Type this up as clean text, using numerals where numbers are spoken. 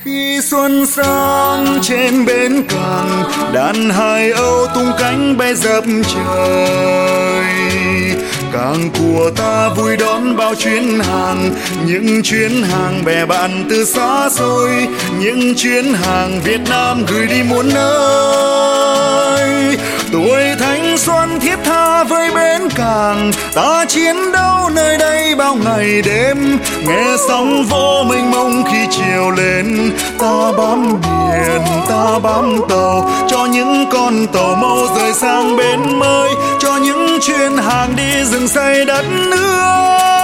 Khi xuân sang trên bến cảng, đàn hải âu tung cánh bay dập trời. Cảng của ta vui đón bao chuyến hàng, những chuyến hàng bè bạn từ xa xôi, những chuyến hàng Việt Nam gửi đi muôn nơi. Tuổi thanh xuân thiết tha với bến cảng, ta chiến đấu nơi đây bao ngày đêm. Nghe sóng vỗ mênh mông khi chiều lên, ta bám biển, ta bám tàu, cho những con tàu mau rời sang bến mới, cho những chuyến hàng đi rừng xây đất nước.